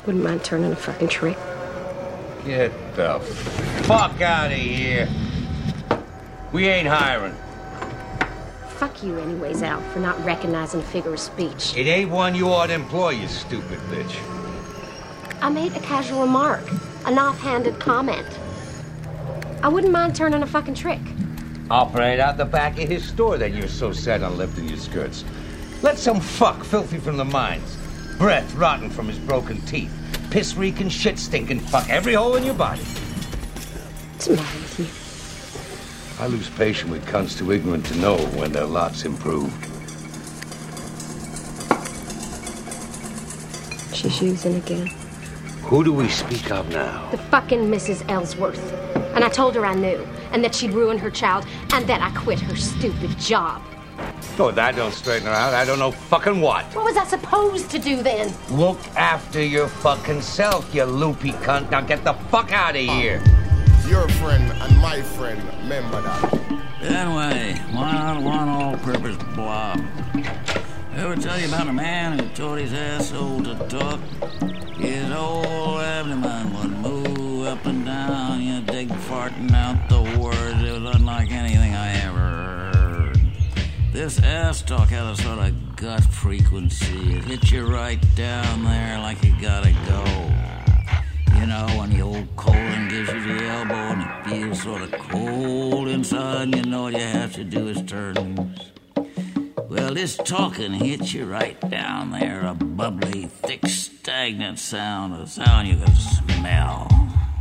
Wouldn't mind turning a fucking trick. Get the fuck out of here. We ain't hiring. Fuck you anyways, Al, for not recognizing a figure of speech. It ain't one you ought to employ, you stupid bitch. I made a casual remark, an offhanded comment. I wouldn't mind turning a fucking trick. Operate out the back of his store that you're so set on lifting your skirts. Let some fuck filthy from the mines, breath rotten from his broken teeth, piss-reeking, shit-stinking fuck every hole in your body. What's the matter with you? I lose patience with cunts too ignorant to know when their lot's improved. She's using again. Who do we speak of now? The fucking Mrs. Ellsworth. And I told her I knew, and that she'd ruin her child, and that I quit her stupid job. Oh, that don't straighten her out. I don't know fucking what. What was I supposed to do then? Look after your fucking self, you loopy cunt. Now get the fuck out of here. Your friend and my friend, remember that. Anyway, why not one all-purpose blob? Ever tell you about a man who taught his asshole to talk? His whole abdomen would move up and down, you dig, farting out the words. It was unlike anything I ever heard. This ass talk had a sort of gut frequency. It hit you right down there like you gotta go. You know, when the old colon gives you the elbow and it feels sort of cold inside, and you know what you have to do is turn loose. Well, this talking hits you right down there, a bubbly, thick, stagnant sound, a sound you can smell.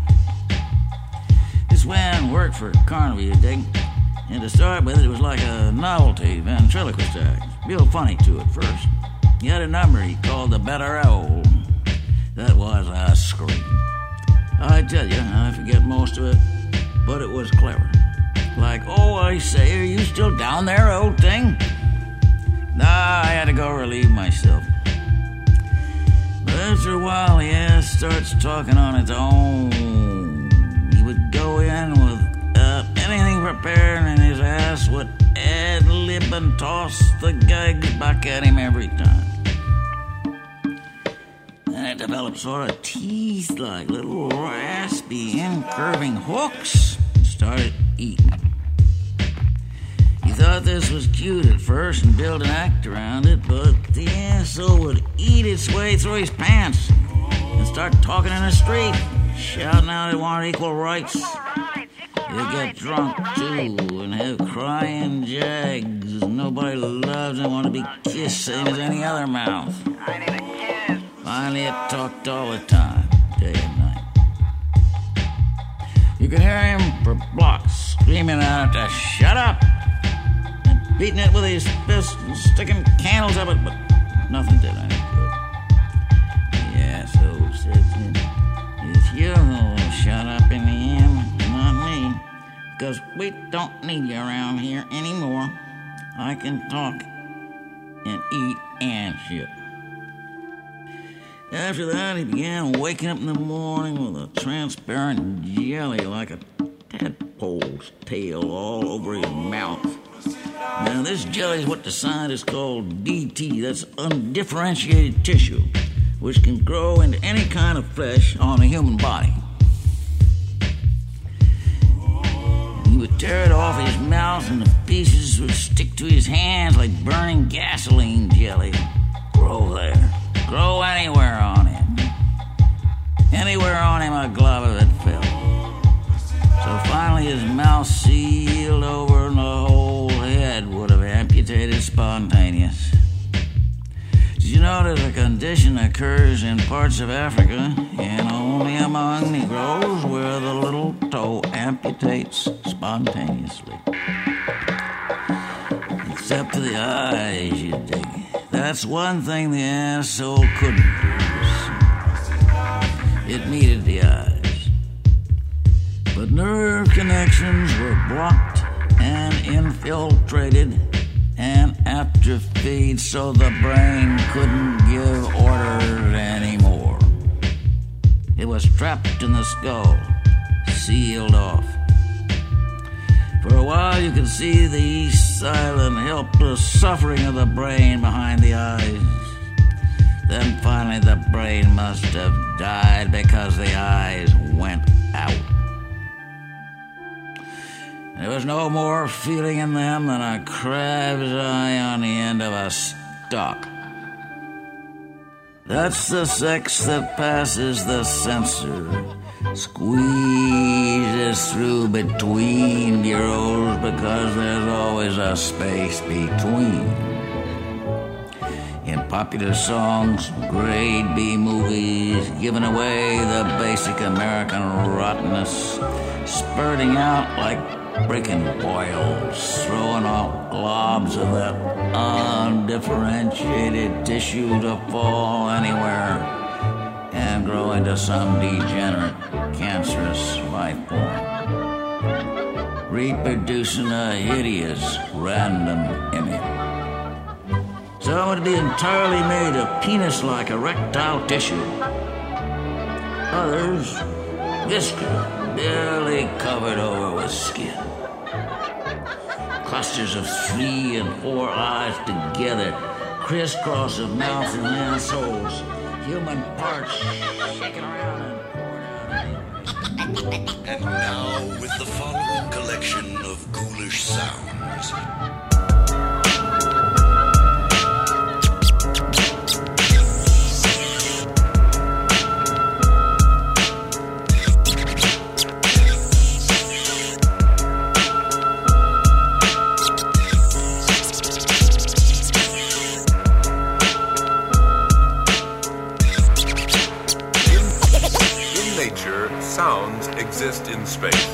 This man worked for Carnaby, you dig? And to start with, it was like a novelty ventriloquist act. Real funny to at first. He had a number he called the Better Owl. That was a scream. I tell you, I forget most of it, but it was clever. Like, oh, I say, are you still down there, old thing? Nah, I had to go relieve myself. But after a while, the ass starts talking on its own. He would go in without anything prepared, and his ass would ad-lib and toss the gags back at him every time. And it developed sort of teeth like little raspy, incurving hooks and started eating. He thought this was cute at first and built an act around it, but the asshole would eat its way through his pants and start talking in the street, shouting out he wanted equal rights. He'd get drunk, too, and have crying jags. Nobody loves and want to be kissed, same as any other mouth. Finally, it talked all the time, day and night. You could hear him for blocks, screaming out to shut up, and beating it with his fist and sticking candles up it, but nothing did any good. The asshole said to him, "It's you who'll shut up in the end, not me, because we don't need you around here anymore. I can talk and eat and shit." After that, he began waking up in the morning with a transparent jelly like a tadpole's tail all over his mouth. Now, this jelly is what the scientists call DT, that's undifferentiated tissue, which can grow into any kind of flesh on a human body. He would tear it off his mouth, and the pieces would stick to his hands like burning gasoline jelly. Grow there. Grow anywhere on him. Anywhere on him a glove of it fell. So finally his mouth sealed over and the whole head would have amputated spontaneous. Did you notice a condition occurs in parts of Africa and only among Negroes where the little toe amputates spontaneously? Except to the eyes, you dig. That's one thing the asshole couldn't produce. It needed the eyes. But nerve connections were blocked and infiltrated and atrophied, so the brain couldn't give orders anymore. It was trapped in the skull, sealed off. For a while you could see the silent, helpless suffering of the brain behind the eyes. Then finally the brain brain must have died because the eyes went out. There was no more feeling in them than a crab's eye on the end of a stalk. That's the sex that passes the censor, squeezes through between the rows because there's always a space between. In popular songs, grade B movies, giving away the basic American rottenness, spurting out like breaking boils, throwing out globs of that undifferentiated tissue to fall anywhere and grow into some degenerate, cancerous life form, reproducing a hideous, random image. Some would be entirely made of penis-like erectile tissue. Others, viscous, barely covered over with skin. Clusters of 3 and 4 eyes together, crisscross of mouth and assholes, human parts shaking around and pouring out. And now, with the following collection of ghoulish sounds. Sounds exist in space.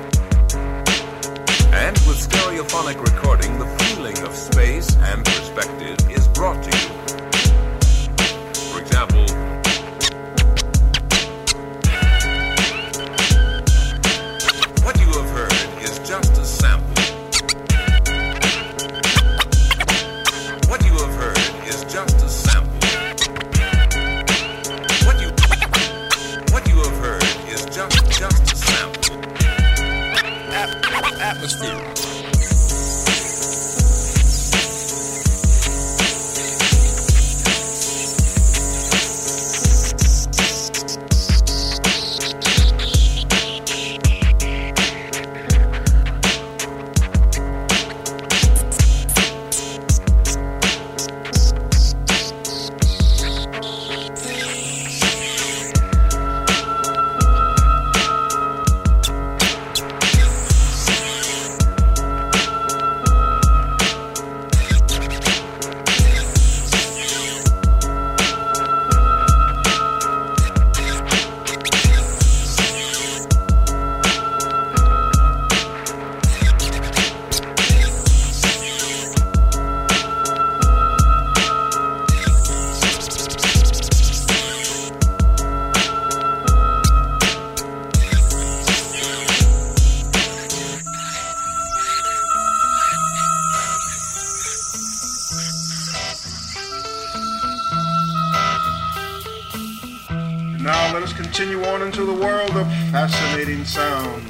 And with stereophonic recording, the feeling of space and perspective is brought to you. For example, what you have heard is just a sample. What you have heard is just a sample. What you have heard is just a sample. Atmosphere. Now let us continue on into the world of fascinating sounds.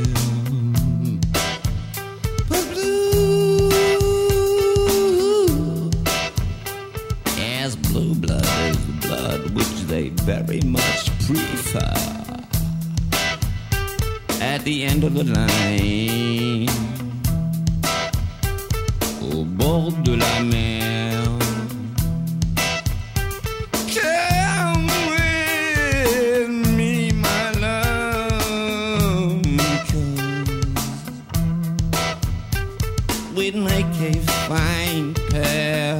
Blue car at the end of the line, au bord de la mer. Come with me, my love, 'cause we'd make a fine pair.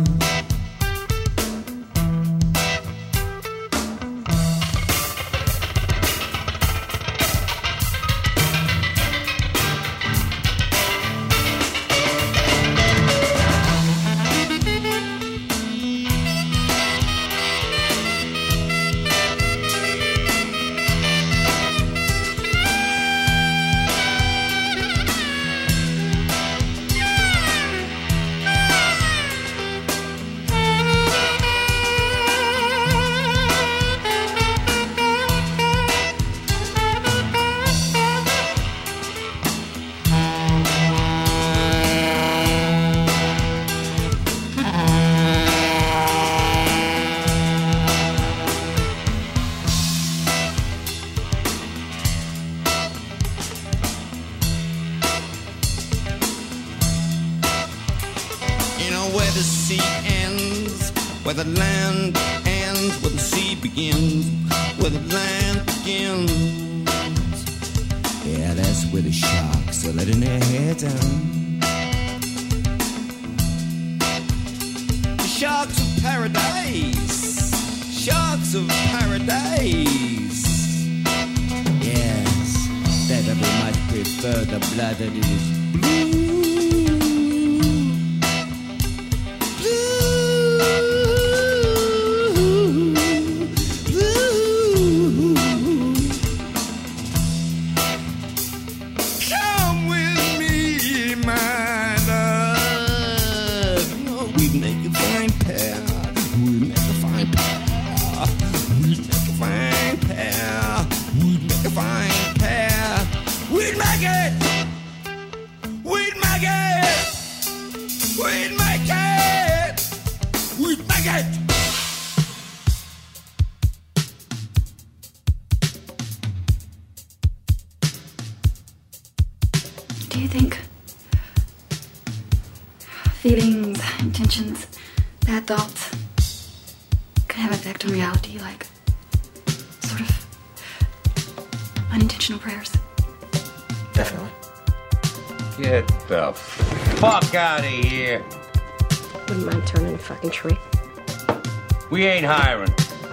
Where the sea ends, where the land ends, where the sea begins, where the land begins. Yeah, that's where the sharks are letting their hair down. The sharks of paradise, sharks of paradise. Yes, they very much prefer the blood that is blue. Do you think feelings, intentions, bad thoughts can have an effect on reality, like sort of unintentional prayers? Definitely. Get the fuck out of here. Wouldn't mind turning a fucking trick. We ain't hiring.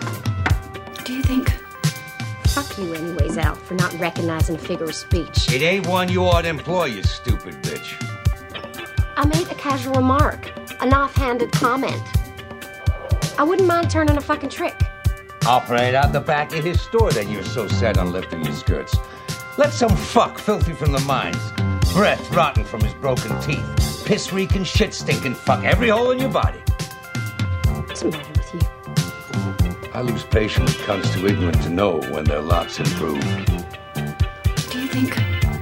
Do you think? Fuck you anyways, Al, for not recognizing a figure of speech. It ain't one you ought to employ, you stupid bitch. I made a casual remark, an offhanded comment. I wouldn't mind turning a fucking trick. Operate out the back of his store, then you're so set on lifting your skirts. Let some fuck filthy from the mines, breath rotten from his broken teeth, piss reeking, shit stinking fuck every hole in your body. What's the matter with you? I lose patience with cunts too ignorant to know when their lots improve. Do you think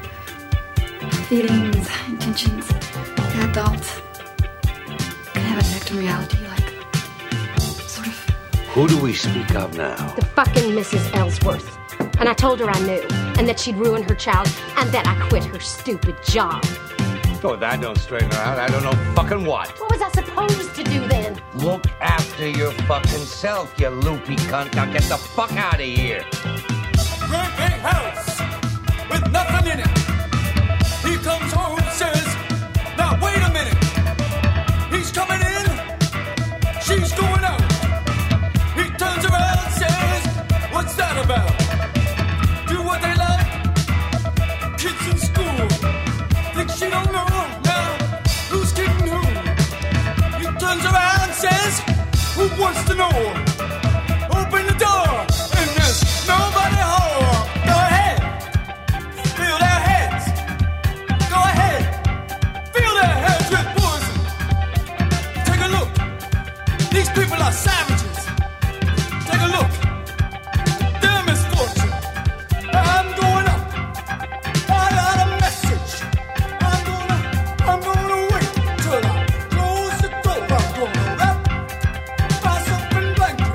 feelings, intentions, bad thoughts can have an effect on reality, like sort of? Who do we speak of now? The fucking Mrs. Ellsworth. And I told her I knew, and that she'd ruin her child, and that I quit her stupid job. Oh, that don't straighten her out. I don't know fucking what. What was I supposed to do then? Look after your fucking self, you loopy cunt. Now get the fuck out of here. Great big house with nothing in it. He comes home, says, now wait a minute. He's coming in, she's going out. He turns around, says, what's that about? Do what they like. Kids in school think she don't know now who's kidding who. He turns around, says, who wants to know? Open the door, and there's nobody home. Go ahead, feel their heads. Go ahead, feel their heads with poison. Take a look. These people are savages. Take a look. Their misfortune. I'm going up. I got a message. I'm gonna wait till I close the door. I'm gonna wrap myself in blankets.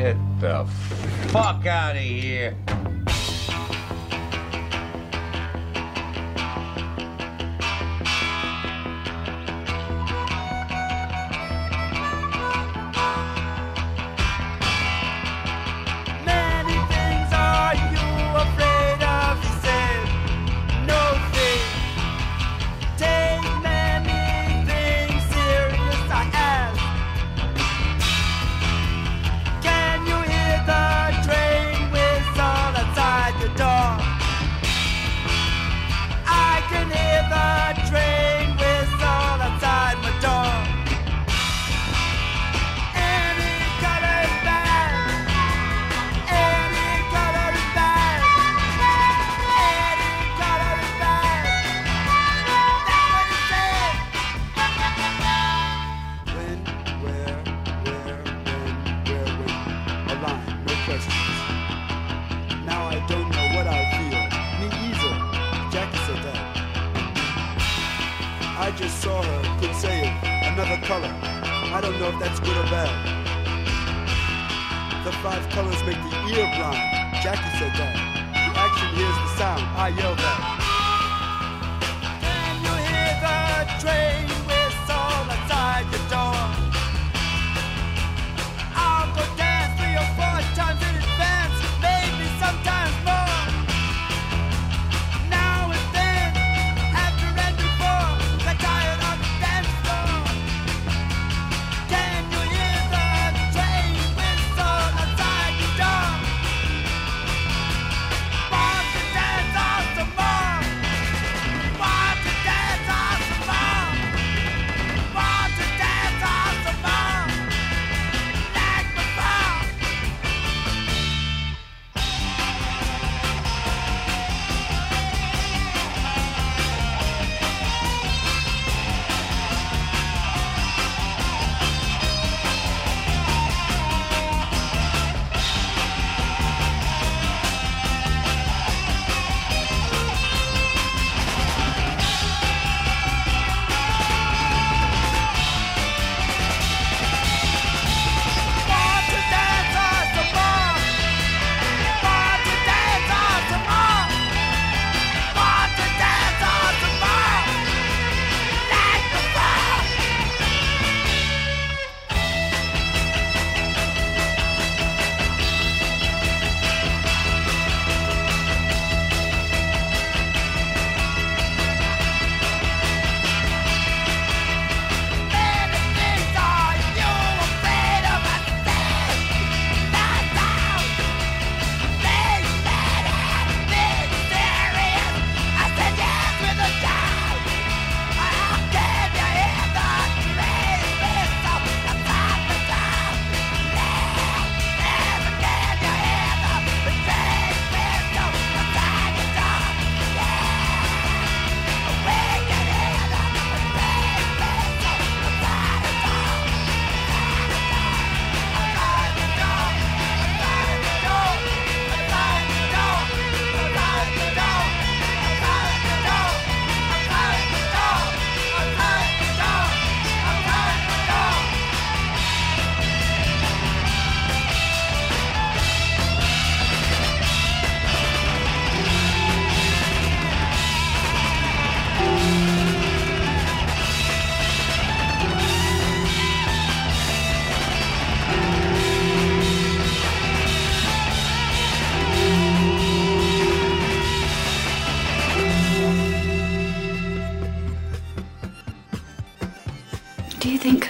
Get the fuck out of here. Do you think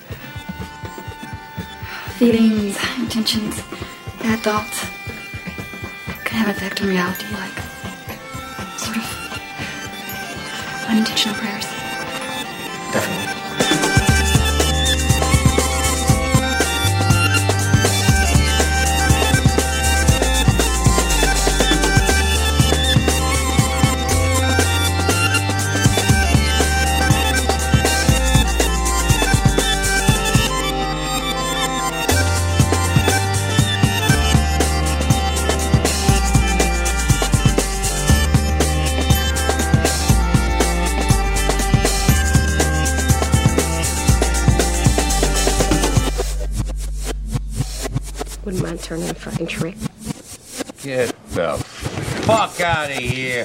feelings, intentions, bad thoughts can have an effect on reality, like sort of unintentional prayers? Definitely. Wouldn't mind turning a fucking trick. Get the fuck out of here.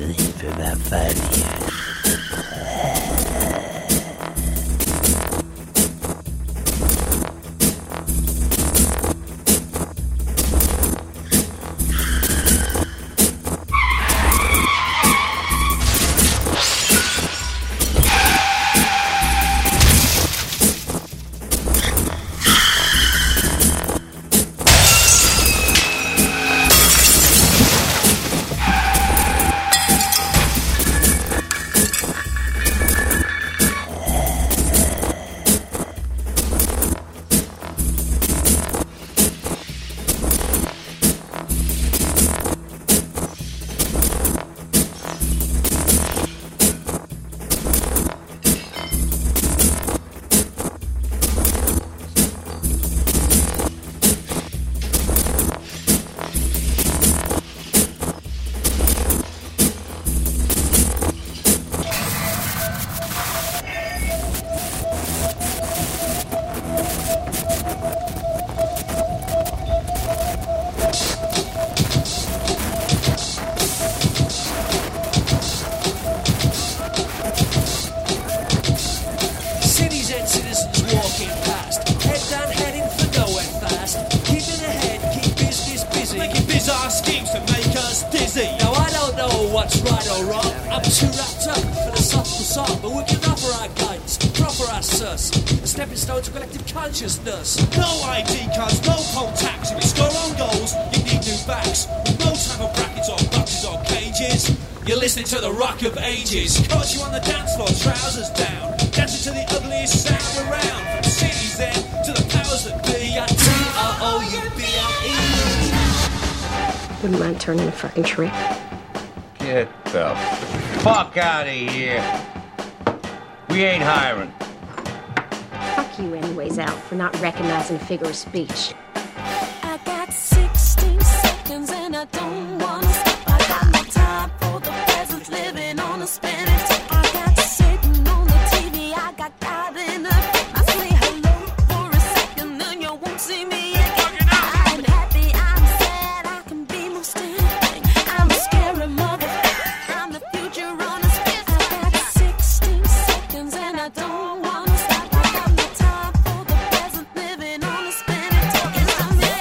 with him for about 5 years. What's right or wrong? I'm too wrapped up philosophical song, but we can offer our guidance, proffer our sus, a stepping stone to collective consciousness. No ID cards, no poll tax. If you score on goals, you need new backs. With no time for brackets or boxes or cages. You're listening to the rock of ages. Caught you on the dance floor, trousers down, dancing to the ugliest sound around. From cities then to the powers that be. T-R-O-U-B-L-E. Wouldn't mind turning a fucking trick. Get the fuck out of here. We ain't hiring. Fuck you anyways, Al, for not recognizing a figure of speech. I got 16 seconds and I don't wanna stop. I got no time for the present, living on a spinning top. I got sitting on the TV, I got God in a I say hello for a second and you won't see me again. I'm happy, I'm sad, I can be most anything. I'm a scary mother. I'm the future on a spin. I got 16 seconds and I don't wanna stop. I got no time for the present, living on a spinning top. It's a man.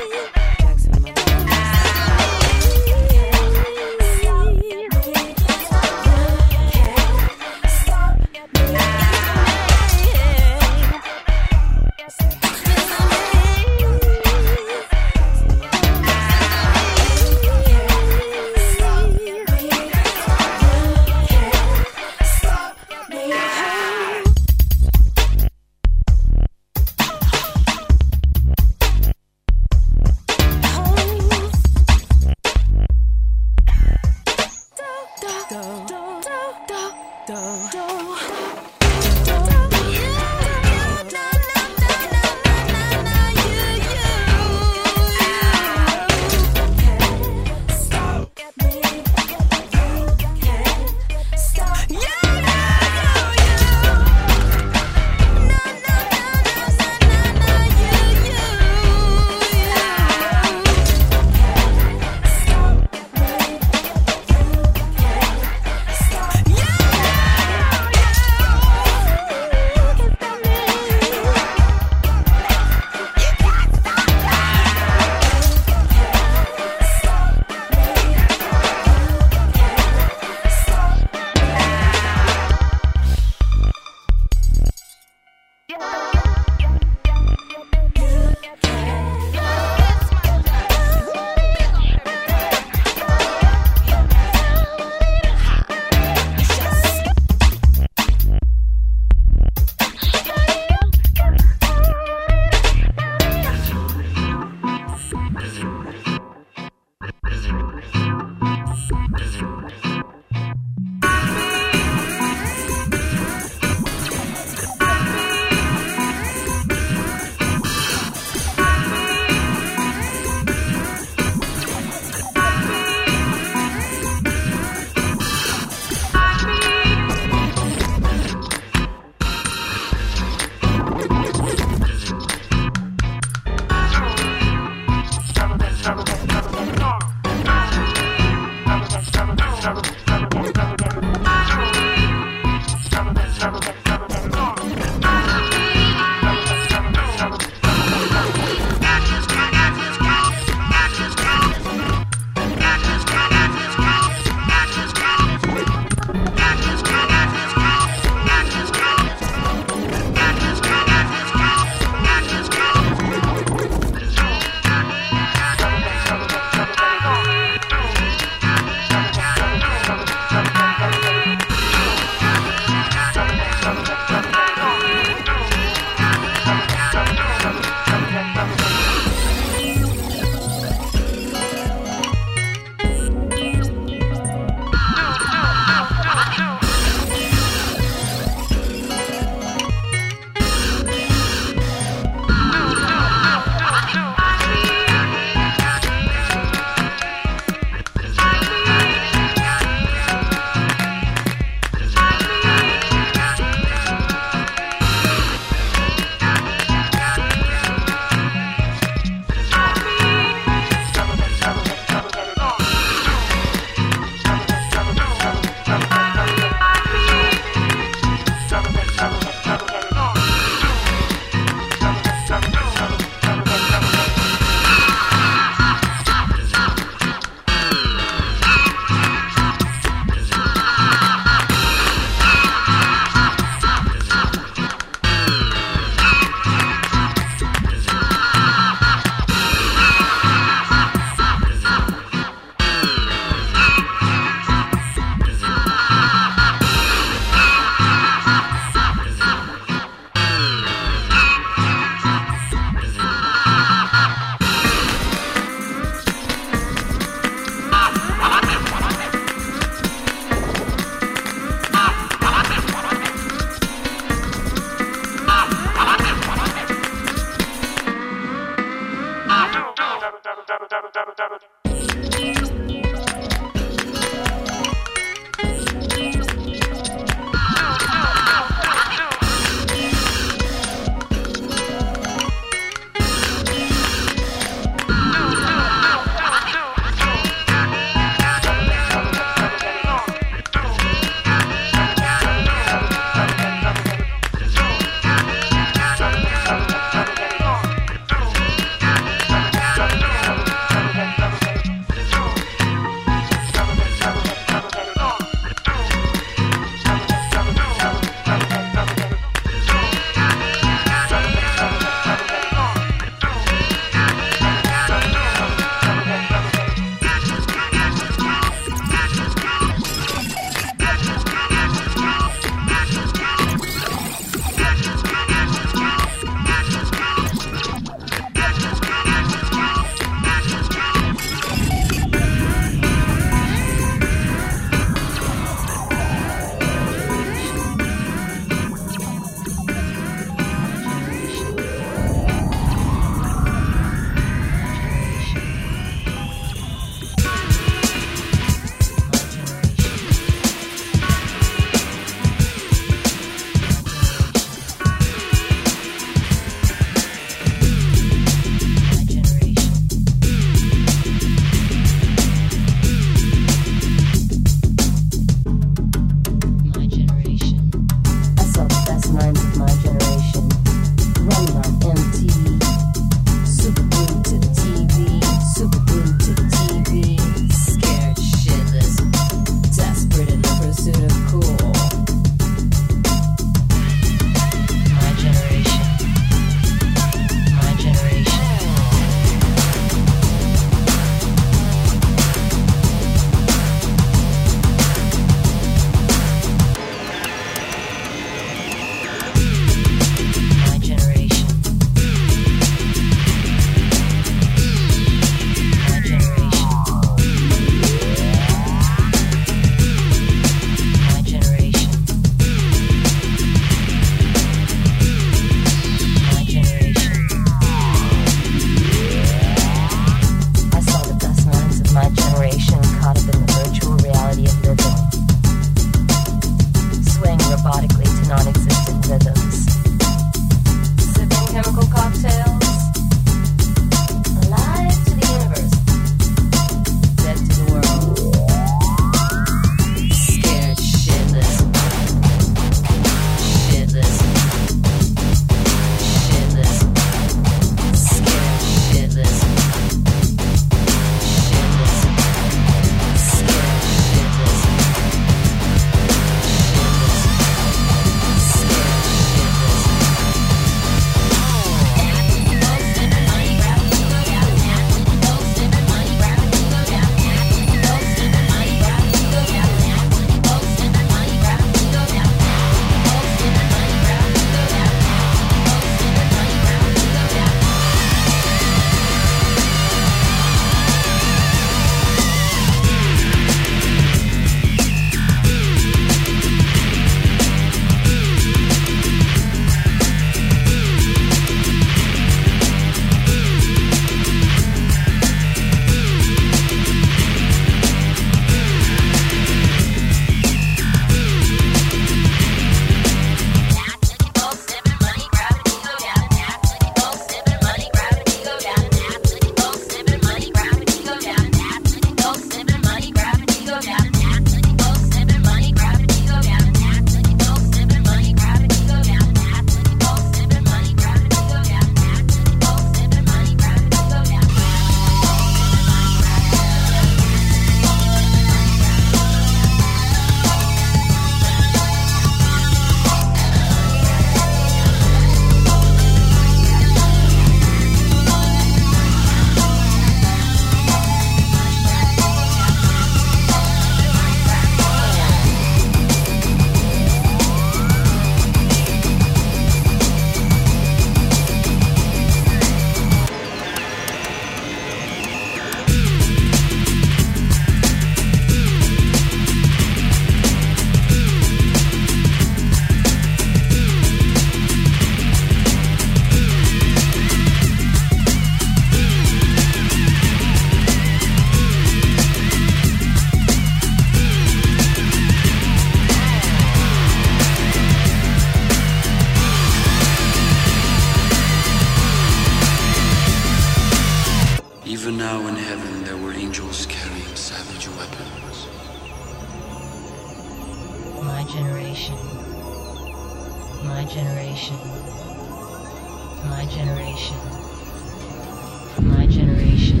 My generation. My generation. My generation.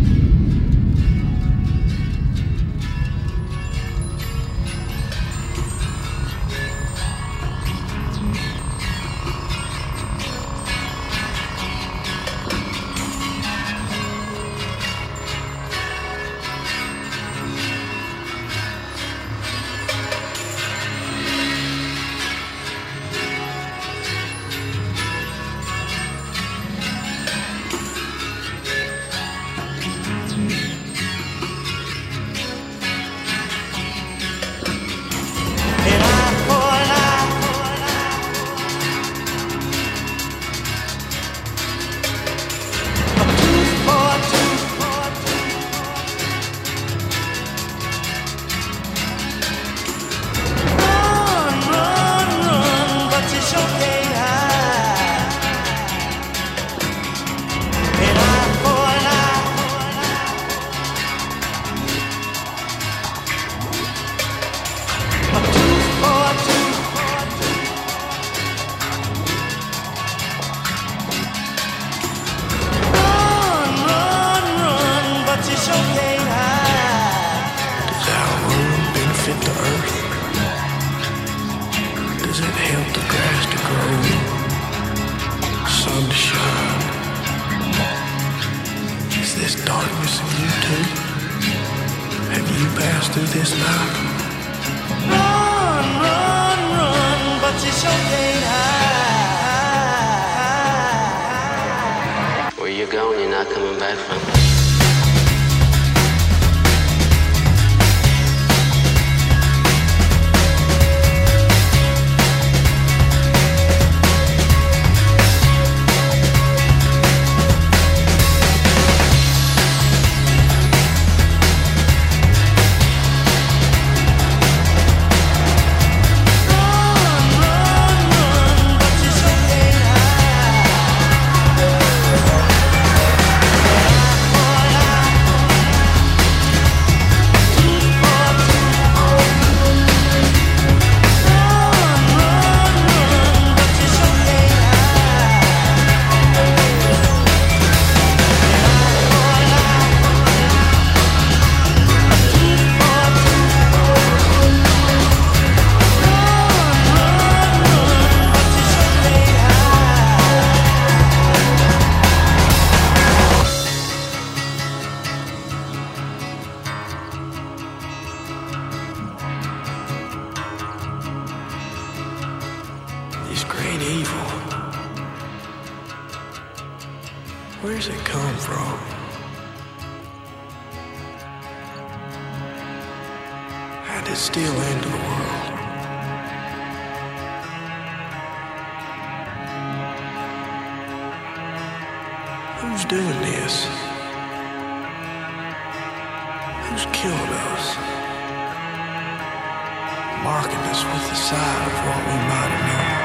Where's it come from? How did it steal into the world? Who's doing this? Who's killed us? Marking us with the side of what we might have known.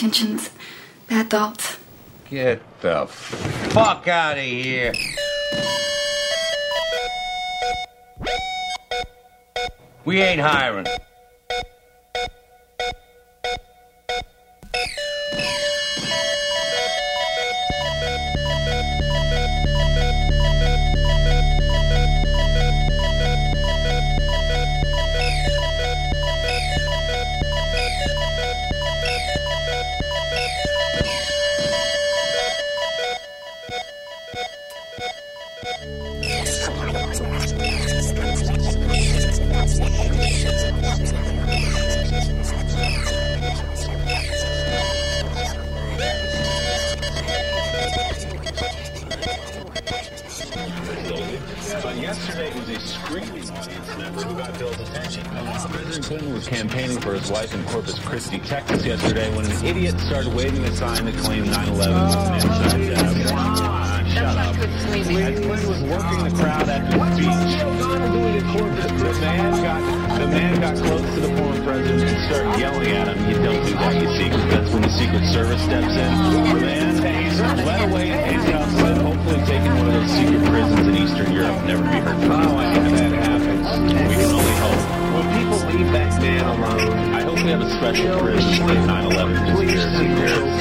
intentions, bad thoughts. Get the fuck out of here. We ain't hiring. Yesterday was a screaming audience member who got Bill's attention. President Clinton was campaigning for his wife in Corpus Christi, Texas yesterday when an idiot started waving a sign that claimed 9/11 was an inside job. Shut up. As Clinton was working the crowd after the speech, the man got close to the former president and started yelling at him. You don't do that, you see, because that's when the Secret Service steps in. The man led away in handcuffs and hopefully taken one of those secret prisons in Eastern Europe. Never be heard from. Oh, I think that happens. We can only hope. When people leave that man alone, I hope we have a special prison for 9/11 conspiracy theorists.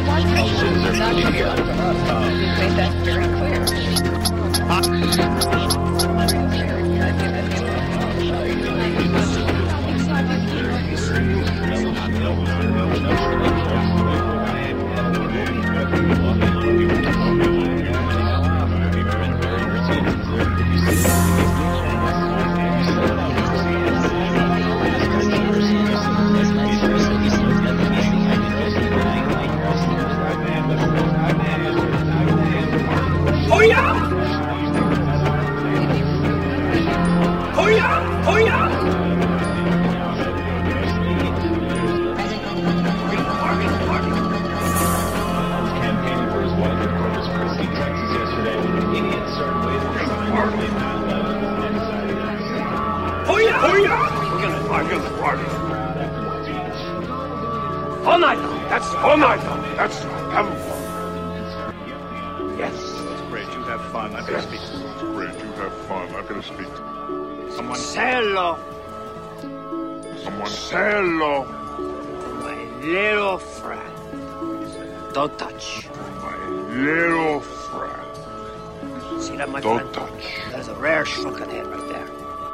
All night long. That's all night long. That's having fun. Yes. It's great. You have fun. I'm going to speak. It's great. You have fun. I'm going to speak to someone. Say hello. Someone. Say hello. My little friend. Don't touch. My little friend. See that, my Don't friend? Don't touch. There's a rare shrunken head right there.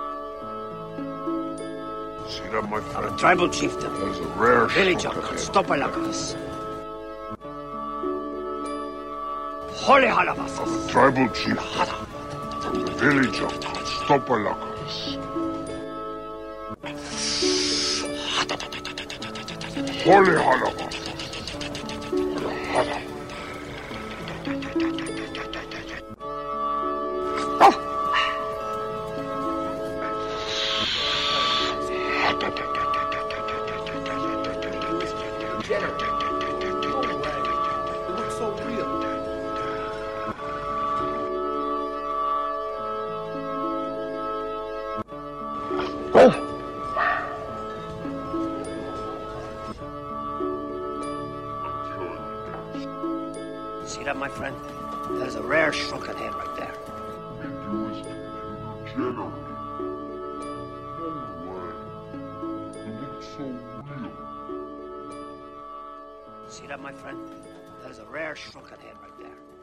See that, my friend? I'm a tribal chieftain. There's a rare Billy John, Stopalakos. Holy Halabas. I'm a tribal chief. Billy John, Stopalakos. Holy Halabas. See that, my friend? There's a rare shrunken head right there. See that, my friend? There's a rare shrunken head right there.